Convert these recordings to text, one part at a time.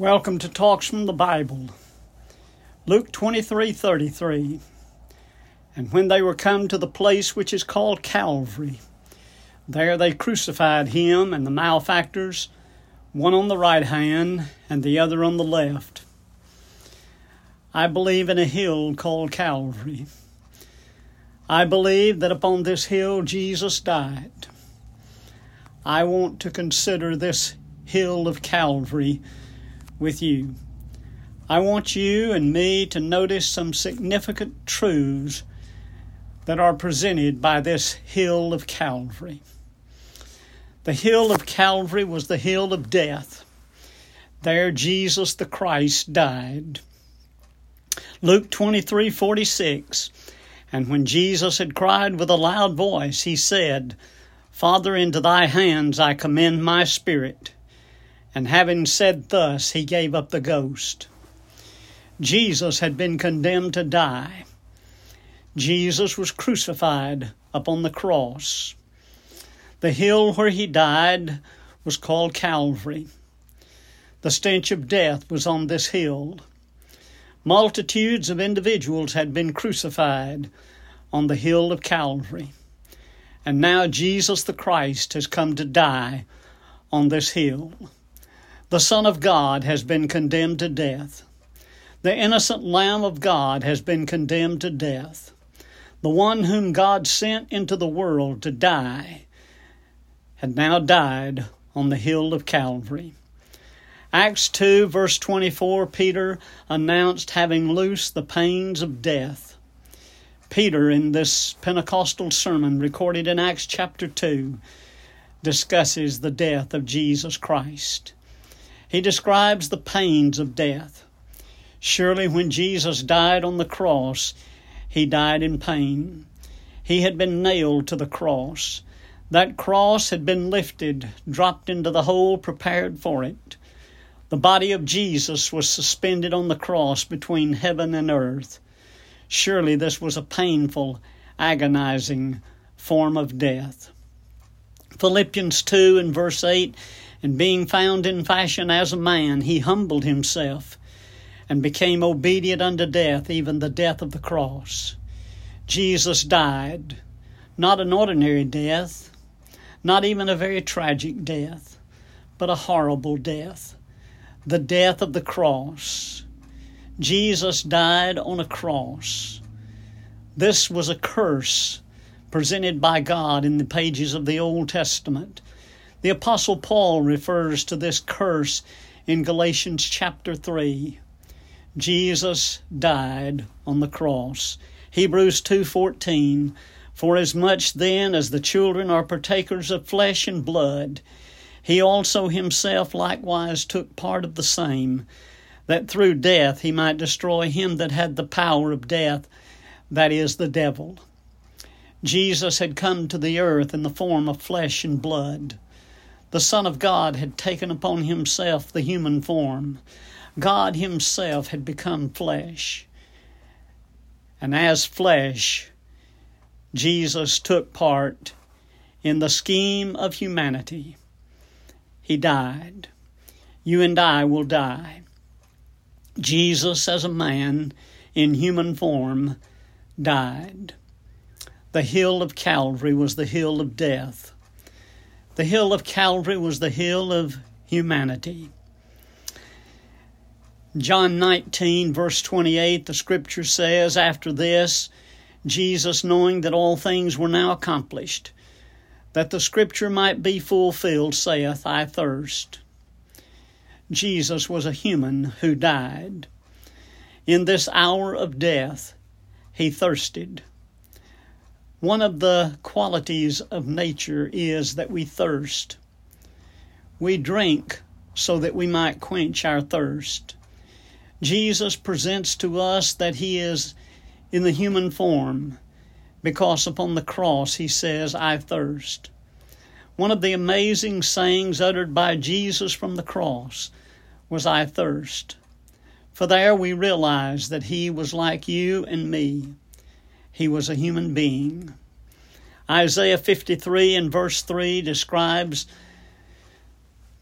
Welcome to Talks from the Bible. Luke 23:33. And when they were come to the place which is called Calvary, there they crucified him and the malefactors, one on the right hand and the other on the left. I believe in a hill called Calvary. I believe that upon this hill Jesus died. I want to consider this hill of Calvary with you. I want you and me to notice some significant truths that are presented by this hill of Calvary. The hill of Calvary was the hill of death. There Jesus the Christ died. Luke 23:46. And when Jesus had cried with a loud voice, he said, Father, into thy hands I commend my spirit. And having said thus, he gave up the ghost. Jesus had been condemned to die. Jesus was crucified upon the cross. The hill where he died was called Calvary. The stench of death was on this hill. Multitudes of individuals had been crucified on the hill of Calvary. And now Jesus the Christ has come to die on this hill. The Son of God has been condemned to death. The innocent Lamb of God has been condemned to death. The one whom God sent into the world to die had now died on the hill of Calvary. Acts 2, verse 24, Peter announced having loosed the pains of death. Peter, in this Pentecostal sermon recorded in Acts chapter 2, discusses the death of Jesus Christ. He describes the pains of death. Surely when Jesus died on the cross, he died in pain. He had been nailed to the cross. That cross had been lifted, dropped into the hole prepared for it. The body of Jesus was suspended on the cross between heaven and earth. Surely this was a painful, agonizing form of death. Philippians 2 and verse 8, and being found in fashion as a man, he humbled himself and became obedient unto death, even the death of the cross. Jesus died, not an ordinary death, not even a very tragic death, but a horrible death, the death of the cross. Jesus died on a cross. This was a curse presented by God in the pages of the Old Testament. The Apostle Paul refers to this curse in Galatians chapter 3. Jesus died on the cross. Hebrews 2:14. For as much then as the children are partakers of flesh and blood, he also himself likewise took part of the same, that through death he might destroy him that had the power of death, that is, the devil. Jesus had come to the earth in the form of flesh and blood. The Son of God had taken upon himself the human form. God himself had become flesh. And as flesh, Jesus took part in the scheme of humanity. He died. You and I will die. Jesus, as a man in human form, died. The hill of Calvary was the hill of death. The hill of Calvary was the hill of humanity. John 19, verse 28, the scripture says, After this, Jesus, knowing that all things were now accomplished, that the scripture might be fulfilled, saith, I thirst. Jesus was a human who died. In this hour of death, he thirsted. One of the qualities of nature is that we thirst. We drink so that we might quench our thirst. Jesus presents to us that he is in the human form because upon the cross he says, I thirst. One of the amazing sayings uttered by Jesus from the cross was, I thirst. For there we realize that he was like you and me. He was a human being. Isaiah 53 and verse 3 describes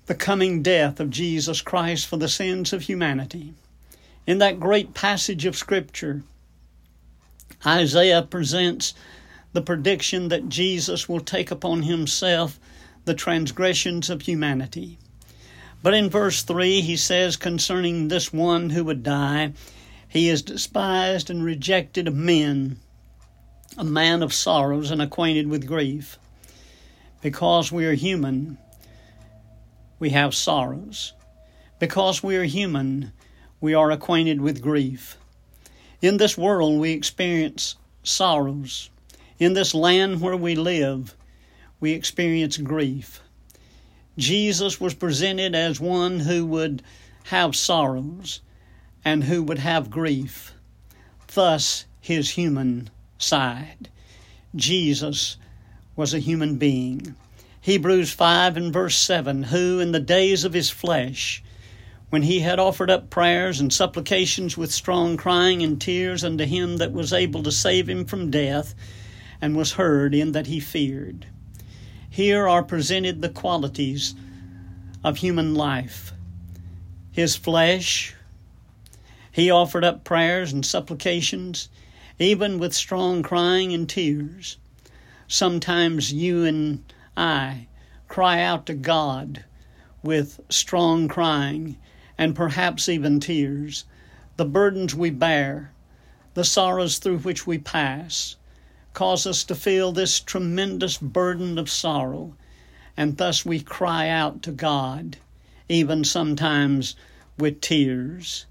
the coming death of Jesus Christ for the sins of humanity. In that great passage of Scripture, Isaiah presents the prediction that Jesus will take upon himself the transgressions of humanity. But in verse 3, he says concerning this one who would die, he is despised and rejected of men, a man of sorrows and acquainted with grief. Because we are human, we have sorrows. Because we are human, we are acquainted with grief. In this world, we experience sorrows. In this land where we live, we experience grief. Jesus was presented as one who would have sorrows and who would have grief. Thus, his human side. Jesus was a human being. Hebrews 5 and verse 7, who in the days of his flesh, when he had offered up prayers and supplications with strong crying and tears unto him that was able to save him from death, and was heard in that he feared. Here are presented the qualities of human life. His flesh, he offered up prayers and supplications, even with strong crying and tears. Sometimes you and I cry out to God with strong crying and perhaps even tears. The burdens we bear, the sorrows through which we pass, cause us to feel this tremendous burden of sorrow, and thus we cry out to God, even sometimes with tears.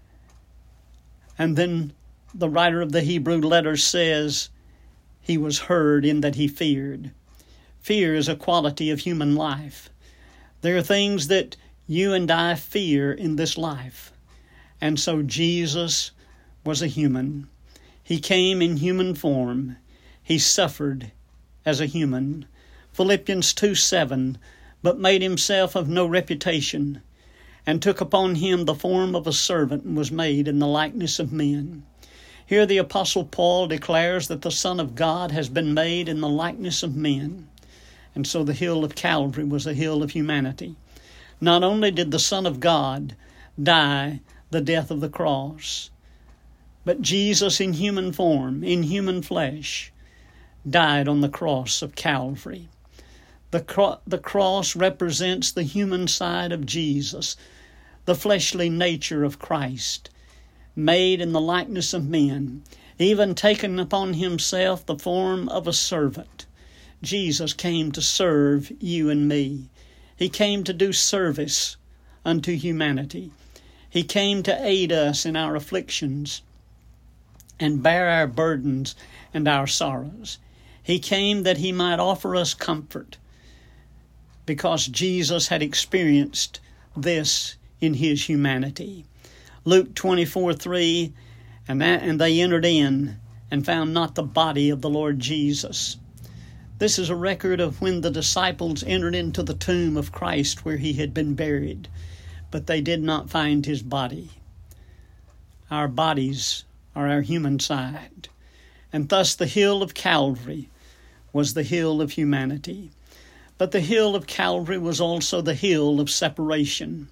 And then the writer of the Hebrew letter says, he was heard in that he feared. Fear is a quality of human life. There are things that you and I fear in this life. And so Jesus was a human. He came in human form. He suffered as a human. Philippians 2:7, but made himself of no reputation, and took upon him the form of a servant, and was made in the likeness of men. Here the Apostle Paul declares that the Son of God has been made in the likeness of men. And so the hill of Calvary was a hill of humanity. Not only did the Son of God die the death of the cross, but Jesus in human form, in human flesh, died on the cross of Calvary. The cross represents the human side of Jesus, the fleshly nature of Christ, made in the likeness of men, even taken upon himself the form of a servant. Jesus came to serve you and me. He came to do service unto humanity. He came to aid us in our afflictions and bear our burdens and our sorrows. He came that he might offer us comfort, because Jesus had experienced this in his humanity. Luke 24:3, and they entered in and found not the body of the Lord Jesus. This is a record of when the disciples entered into the tomb of Christ where he had been buried, but they did not find his body. Our bodies are our human side, and thus the hill of Calvary was the hill of humanity. But the hill of Calvary was also the hill of separation.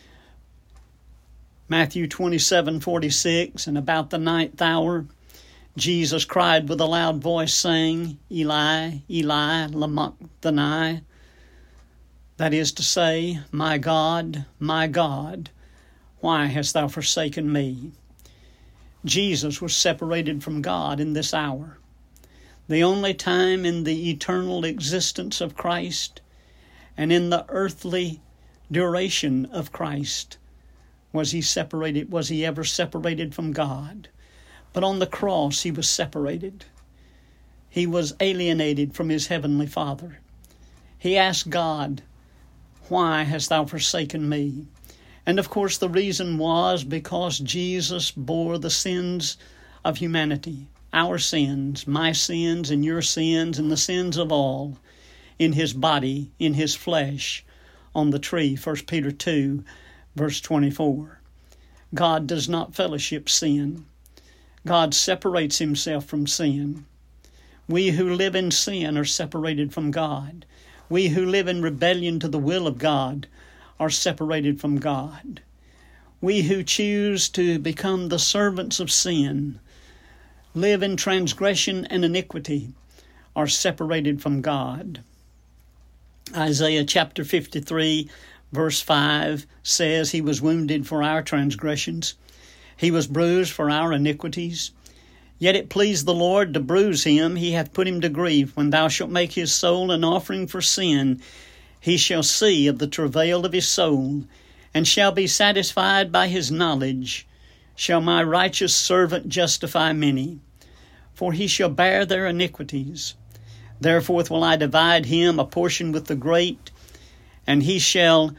Matthew 27:46, and about the 9th hour, Jesus cried with a loud voice, saying, Eli, Eli, lama sabachthani. That is to say, my God, why hast thou forsaken me? Jesus was separated from God in this hour. The only time in the eternal existence of Christ and in the earthly duration of Christ was he ever separated from God. But on the cross he was separated. He was alienated from his heavenly Father. He asked God, why hast thou forsaken me? And of course the reason was because Jesus bore the sins of humanity, our sins, my sins and your sins and the sins of all, in his body, in his flesh, on the tree, 1 Peter 2, verse 24. God does not fellowship sin. God separates himself from sin. We who live in sin are separated from God. We who live in rebellion to the will of God are separated from God. We who choose to become the servants of sin, live in transgression and iniquity, are separated from God. Isaiah chapter 53, verse 5 says, He was wounded for our transgressions. He was bruised for our iniquities. Yet it pleased the Lord to bruise him. He hath put him to grief. When thou shalt make his soul an offering for sin, he shall see of the travail of his soul, and shall be satisfied by his knowledge. Shall my righteous servant justify many? For he shall bear their iniquities. Therefore will I divide him a portion with the great, and he shall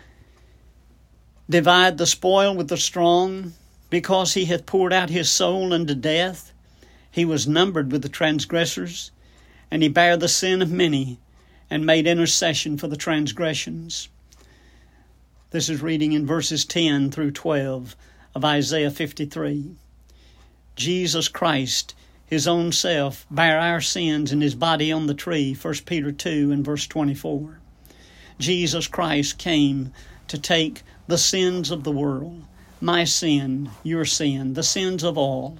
divide the spoil with the strong, because he hath poured out his soul unto death. He was numbered with the transgressors, and he bare the sin of many, and made intercession for the transgressions. This is reading in verses 10 through 12 of Isaiah 53. Jesus Christ, his own self, bare our sins in his body on the tree, 1 Peter 2 and verse 24. Jesus Christ came to take the sins of the world, my sin, your sin, the sins of all,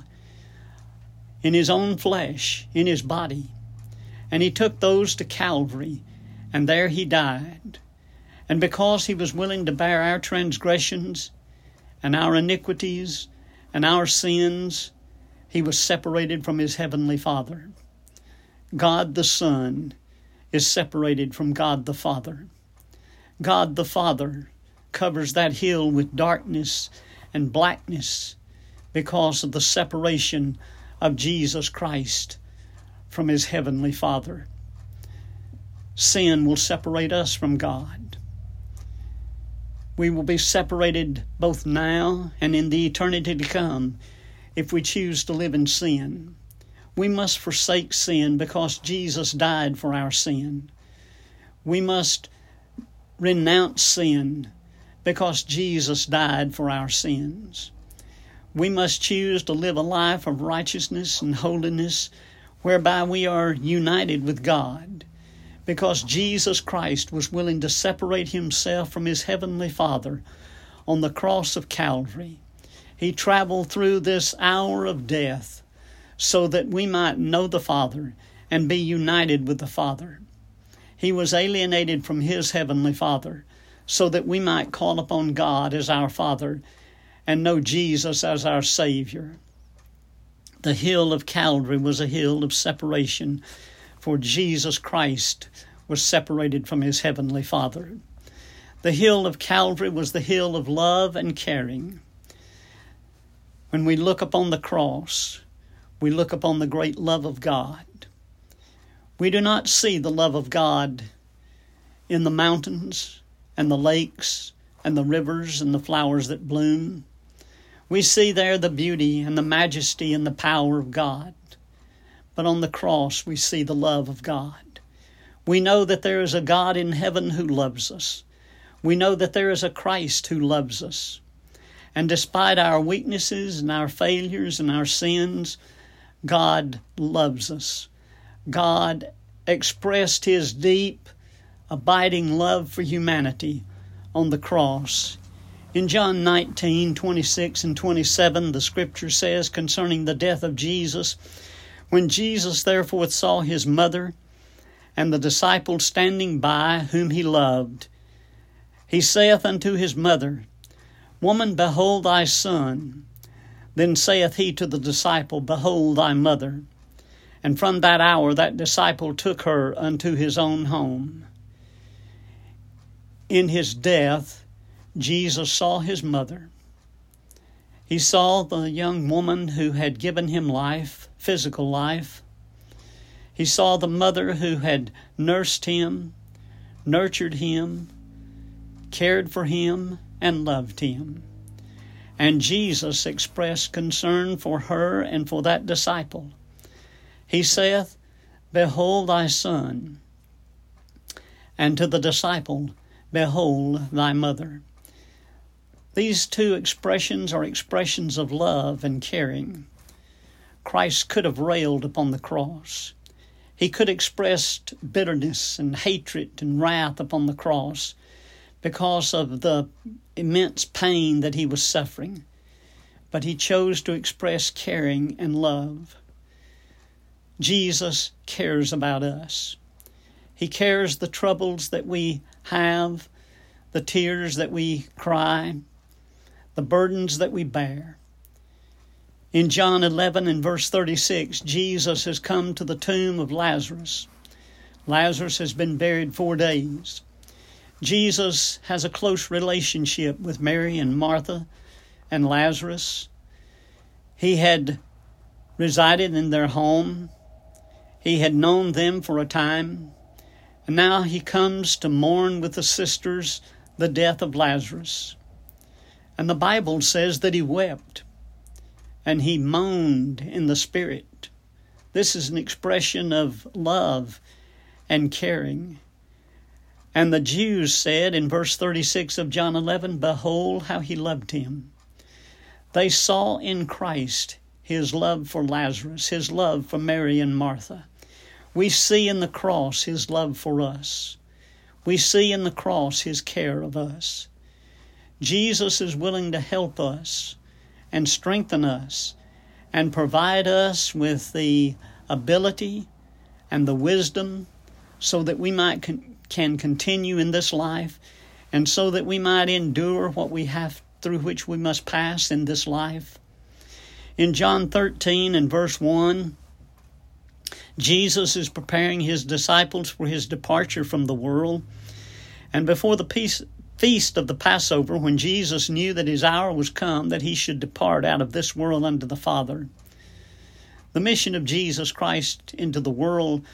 in his own flesh, in his body. And he took those to Calvary, and there he died. And because he was willing to bear our transgressions and our iniquities and our sins, he was separated from his heavenly Father. God the Son is separated from God the Father. God the Father covers that hill with darkness and blackness because of the separation of Jesus Christ from his heavenly Father. Sin will separate us from God. We will be separated both now and in the eternity to come if we choose to live in sin. We must forsake sin because Jesus died for our sin. We must renounce sin because Jesus died for our sins. We must choose to live a life of righteousness and holiness whereby we are united with God, because Jesus Christ was willing to separate himself from his heavenly Father on the cross of Calvary. He traveled through this hour of death so that we might know the Father and be united with the Father. He was alienated from his heavenly Father so that we might call upon God as our Father and know Jesus as our Savior. The hill of Calvary was a hill of separation, for Jesus Christ was separated from his heavenly Father. The hill of Calvary was the hill of love and caring. When we look upon the cross, we look upon the great love of God. We do not see the love of God in the mountains and the lakes and the rivers and the flowers that bloom. We see there the beauty and the majesty and the power of God. But on the cross we see the love of God. We know that there is a God in heaven who loves us. We know that there is a Christ who loves us. And despite our weaknesses and our failures and our sins, God loves us. God expressed his deep, abiding love for humanity on the cross. In John 19:26 and 27, the scripture says concerning the death of Jesus, When Jesus therefore saw his mother and the disciple standing by whom he loved, he saith unto his mother, Woman, behold thy son. Then saith he to the disciple, Behold thy mother. And from that hour that disciple took her unto his own home. In his death, Jesus saw his mother. He saw the young woman who had given him life, physical life. He saw the mother who had nursed him, nurtured him, cared for him, and loved him. And Jesus expressed concern for her and for that disciple. He saith, Behold thy son. And to the disciple, Behold thy mother. These two expressions are expressions of love and caring. Christ could have railed upon the cross. He could have expressed bitterness and hatred and wrath upon the cross, because of the immense pain that he was suffering, but he chose to express caring and love. Jesus cares about us. He cares the troubles that we have, the tears that we cry, the burdens that we bear. In John 11 and verse 36, Jesus has come to the tomb of Lazarus. Lazarus has been buried 4 days. Jesus has a close relationship with Mary and Martha and Lazarus. He had resided in their home. He had known them for a time. And now he comes to mourn with the sisters the death of Lazarus. And the Bible says that he wept and he moaned in the spirit. This is an expression of love and caring. And the Jews said in verse 36 of John 11, "Behold how he loved him." They saw in Christ his love for Lazarus, his love for Mary and Martha. We see in the cross his love for us. We see in the cross his care of us. Jesus is willing to help us and strengthen us and provide us with the ability and the wisdom so that we can continue in this life, and so that we might endure what we have through which we must pass in this life. In John 13 and verse 1, Jesus is preparing his disciples for his departure from the world. And before the feast of the Passover, when Jesus knew that his hour was come, that he should depart out of this world unto the Father, the mission of Jesus Christ into the world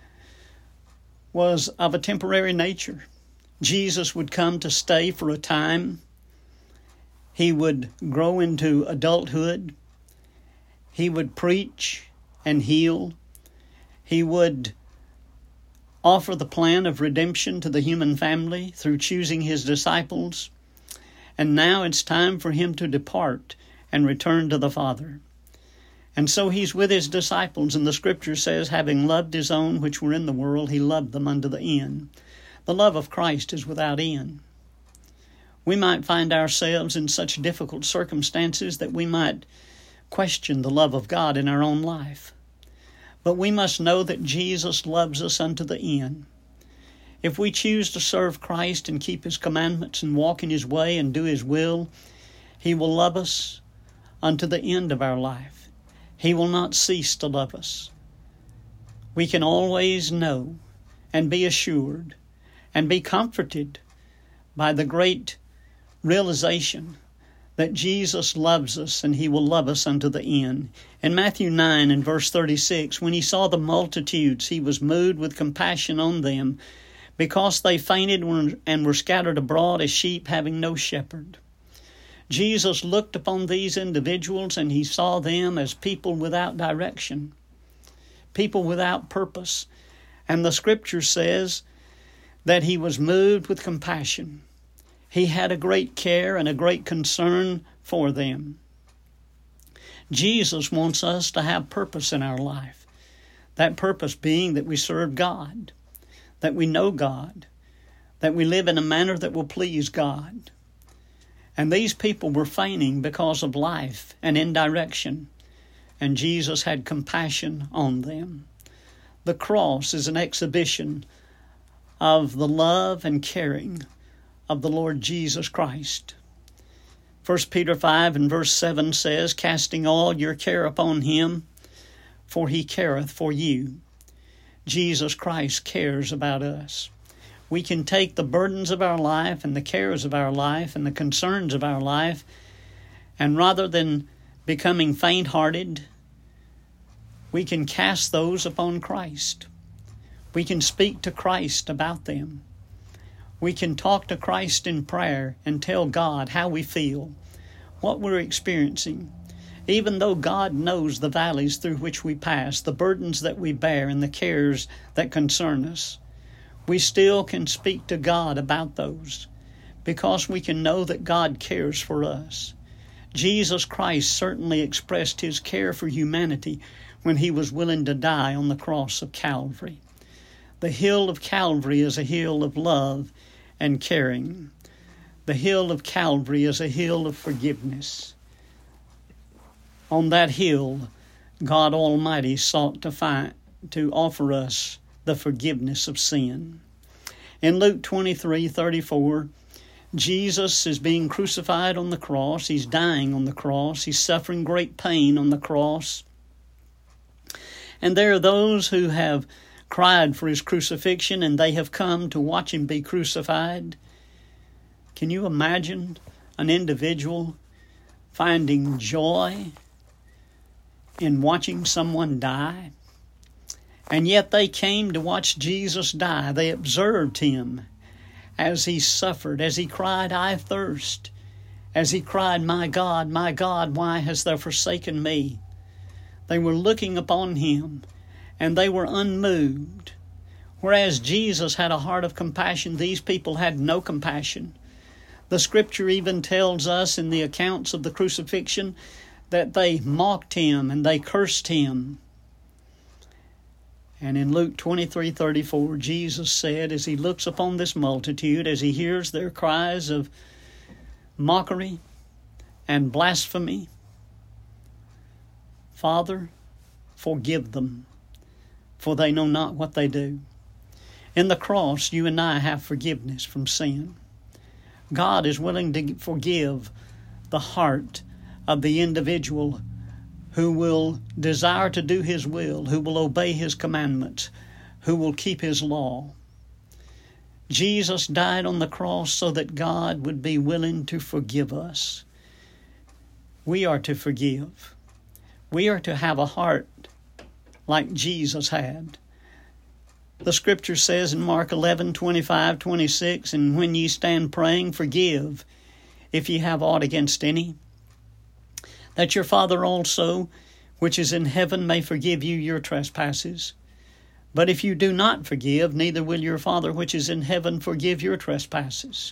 was of a temporary nature. Jesus would come to stay for a time. He would grow into adulthood. He would preach and heal. He would offer the plan of redemption to the human family through choosing his disciples. And now it's time for him to depart and return to the Father. And so he's with his disciples, and the Scripture says, having loved his own which were in the world, he loved them unto the end. The love of Christ is without end. We might find ourselves in such difficult circumstances that we might question the love of God in our own life. But we must know that Jesus loves us unto the end. If we choose to serve Christ and keep his commandments and walk in his way and do his will, he will love us unto the end of our life. He will not cease to love us. We can always know and be assured and be comforted by the great realization that Jesus loves us and he will love us unto the end. In Matthew 9 and verse 36, when he saw the multitudes, he was moved with compassion on them, because they fainted and were scattered abroad as sheep having no shepherd. Jesus looked upon these individuals and he saw them as people without direction, people without purpose. And the Scripture says that he was moved with compassion. He had a great care and a great concern for them. Jesus wants us to have purpose in our life. That purpose being that we serve God, that we know God, that we live in a manner that will please God. And these people were fainting because of life and indirection, and Jesus had compassion on them. The cross is an exhibition of the love and caring of the Lord Jesus Christ. 1 Peter 5 and verse 7 says, casting all your care upon him, for he careth for you. Jesus Christ cares about us. We can take the burdens of our life and the cares of our life and the concerns of our life, and rather than becoming faint-hearted, we can cast those upon Christ. We can speak to Christ about them. We can talk to Christ in prayer and tell God how we feel, what we're experiencing. Even though God knows the valleys through which we pass, the burdens that we bear, and the cares that concern us, we still can speak to God about those, because we can know that God cares for us. Jesus Christ certainly expressed his care for humanity when he was willing to die on the cross of Calvary. The hill of Calvary is a hill of love and caring. The hill of Calvary is a hill of forgiveness. On that hill, God Almighty sought to offer us the forgiveness of sin. In Luke 23:34, Jesus is being crucified on the cross. He's dying on the cross. He's suffering great pain on the cross. And there are those who have cried for his crucifixion, and they have come to watch him be crucified. Can you imagine an individual finding joy in watching someone die? And yet they came to watch Jesus die. They observed him as he suffered, as he cried, "I thirst," as he cried, my God, why hast thou forsaken me?" They were looking upon him, and they were unmoved. Whereas Jesus had a heart of compassion, these people had no compassion. The Scripture even tells us in the accounts of the crucifixion that they mocked him and they cursed him. And in Luke 23:34, Jesus said, as he looks upon this multitude, as he hears their cries of mockery and blasphemy, "Father, forgive them, for they know not what they do." In the cross, you and I have forgiveness from sin. God is willing to forgive the heart of the individual who will desire to do his will, who will obey his commandments, who will keep his law. Jesus died on the cross so that God would be willing to forgive us. We are to forgive. We are to have a heart like Jesus had. The Scripture says in Mark 11:25-26, "And when ye stand praying, forgive, if ye have aught against any, that your Father also, which is in heaven, may forgive you your trespasses. But if you do not forgive, neither will your Father which is in heaven forgive your trespasses."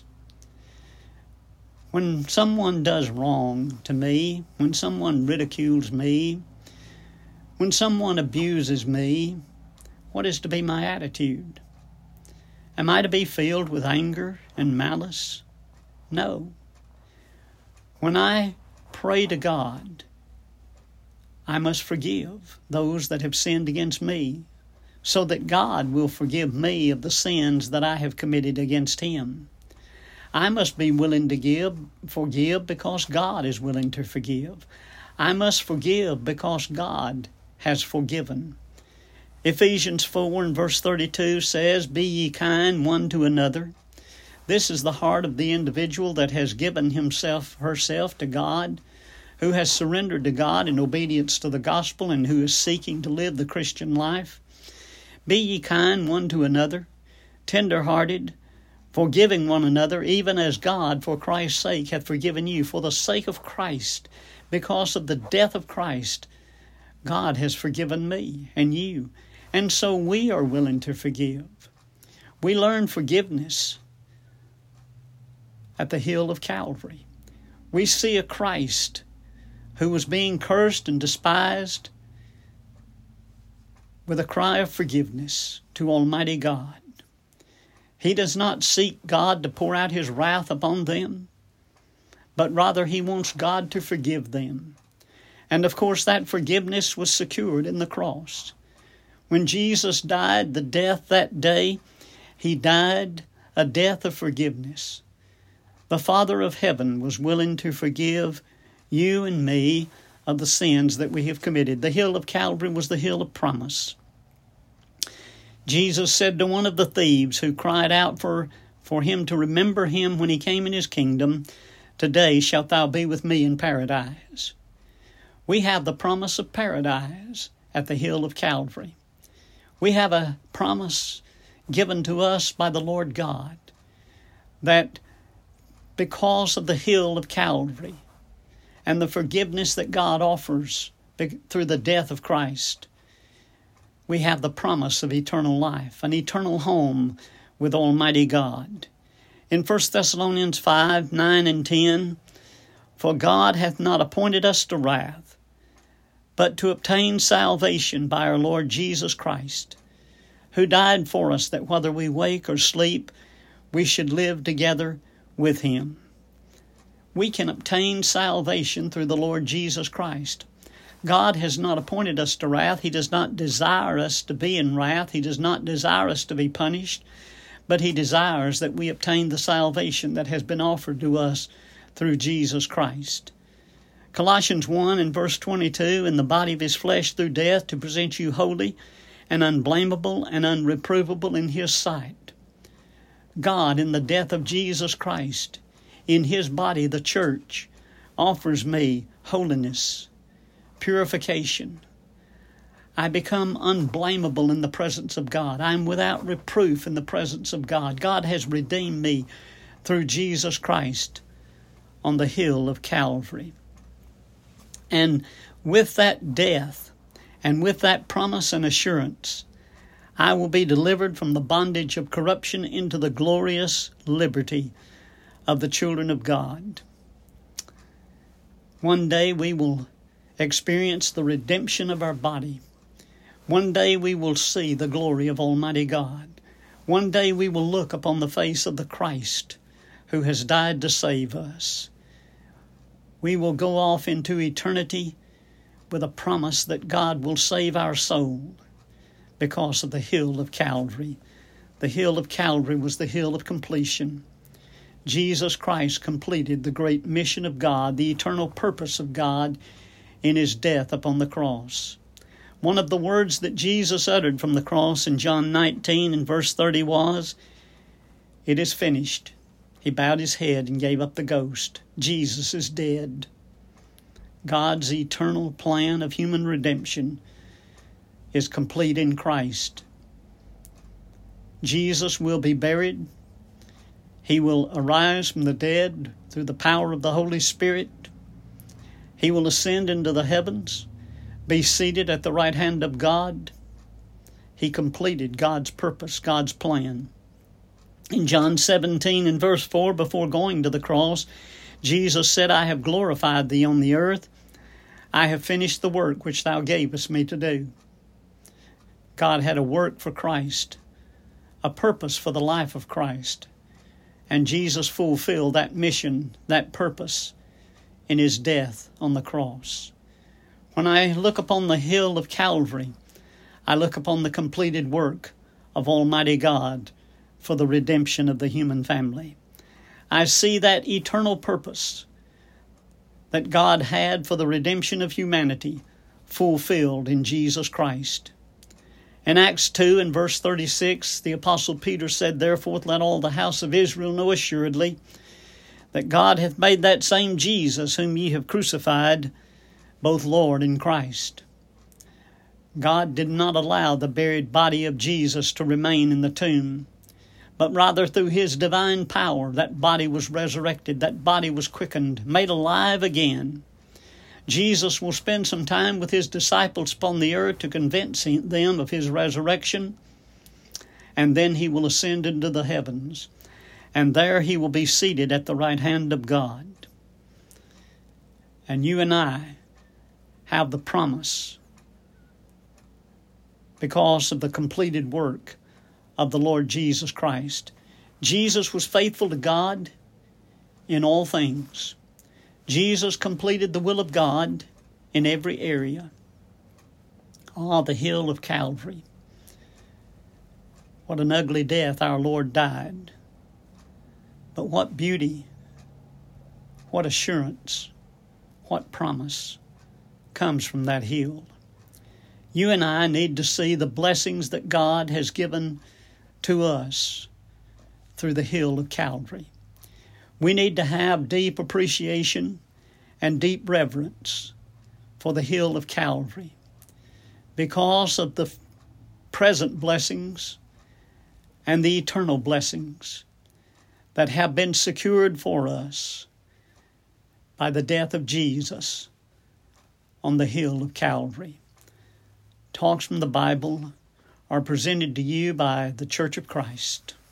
When someone does wrong to me, when someone ridicules me, when someone abuses me, what is to be my attitude? Am I to be filled with anger and malice? No. When I pray to God, I must forgive those that have sinned against me, so that God will forgive me of the sins that I have committed against him. I must be willing to forgive because God is willing to forgive. I must forgive because God has forgiven. Ephesians 4 and verse 32 says, "Be ye kind one to another." This is the heart of the individual that has given herself to God, who has surrendered to God in obedience to the gospel and who is seeking to live the Christian life. "Be ye kind one to another, tender-hearted, forgiving one another, even as God for Christ's sake hath forgiven you." For the sake of Christ, because of the death of Christ, God has forgiven me and you. And so we are willing to forgive. We learn forgiveness at the hill of Calvary. We see a Christ who was being cursed and despised with a cry of forgiveness to Almighty God. He does not seek God to pour out his wrath upon them, but rather he wants God to forgive them. And of course that forgiveness was secured in the cross. When Jesus died the death that day, he died a death of forgiveness. The Father of heaven was willing to forgive you and me of the sins that we have committed. The hill of Calvary was the hill of promise. Jesus said to one of the thieves who cried out for him to remember him when he came in his kingdom, "Today shalt thou be with me in paradise." We have the promise of paradise at the hill of Calvary. We have a promise given to us by the Lord God that because of the hill of Calvary and the forgiveness that God offers through the death of Christ, we have the promise of eternal life, an eternal home with Almighty God. In 1 Thessalonians 5:9 and 10, "For God hath not appointed us to wrath, but to obtain salvation by our Lord Jesus Christ, who died for us, that whether we wake or sleep, we should live together with him." We can obtain salvation through the Lord Jesus Christ. God has not appointed us to wrath. He does not desire us to be in wrath. He does not desire us to be punished, but He desires that we obtain the salvation that has been offered to us through Jesus Christ. Colossians 1 and verse 22, in the body of His flesh through death to present you holy and unblameable and unreprovable in His sight. God, in the death of Jesus Christ, in His body, the church, offers me holiness, purification. I become unblameable in the presence of God. I am without reproof in the presence of God. God has redeemed me through Jesus Christ on the hill of Calvary. And with that death and with that promise and assurance, I will be delivered from the bondage of corruption into the glorious liberty of the children of God. One day we will experience the redemption of our body. One day we will see the glory of Almighty God. One day we will look upon the face of the Christ who has died to save us. We will go off into eternity with a promise that God will save our soul because of the hill of Calvary. The hill of Calvary was the hill of completion. Jesus Christ completed the great mission of God, the eternal purpose of God in His death upon the cross. One of the words that Jesus uttered from the cross in John 19 and verse 30 was, "It is finished." He bowed His head and gave up the ghost. Jesus is dead. God's eternal plan of human redemption is complete in Christ. Jesus will be buried. He will arise from the dead through the power of the Holy Spirit. He will ascend into the heavens, be seated at the right hand of God. He completed God's purpose, God's plan. In John 17 and verse 4, before going to the cross, Jesus said, "I have glorified Thee on the earth. I have finished the work which Thou gavest me to do." God had a work for Christ, a purpose for the life of Christ. And Jesus fulfilled that mission, that purpose, in His death on the cross. When I look upon the hill of Calvary, I look upon the completed work of Almighty God for the redemption of the human family. I see that eternal purpose that God had for the redemption of humanity fulfilled in Jesus Christ. In Acts 2 and verse 36, the Apostle Peter said, "Therefore let all the house of Israel know assuredly that God hath made that same Jesus whom ye have crucified, both Lord and Christ." God did not allow the buried body of Jesus to remain in the tomb, but rather through His divine power, that body was resurrected, that body was quickened, made alive again. Jesus will spend some time with His disciples upon the earth to convince them of His resurrection, and then He will ascend into the heavens, and there He will be seated at the right hand of God. And you and I have the promise because of the completed work of the Lord Jesus Christ. Jesus was faithful to God in all things. Jesus completed the will of God in every area. The hill of Calvary. What an ugly death our Lord died. But what beauty, what assurance, what promise comes from that hill. You and I need to see the blessings that God has given to us through the hill of Calvary. We need to have deep appreciation and deep reverence for the hill of Calvary because of the present blessings and the eternal blessings that have been secured for us by the death of Jesus on the hill of Calvary. Talks from the Bible are presented to you by the Church of Christ.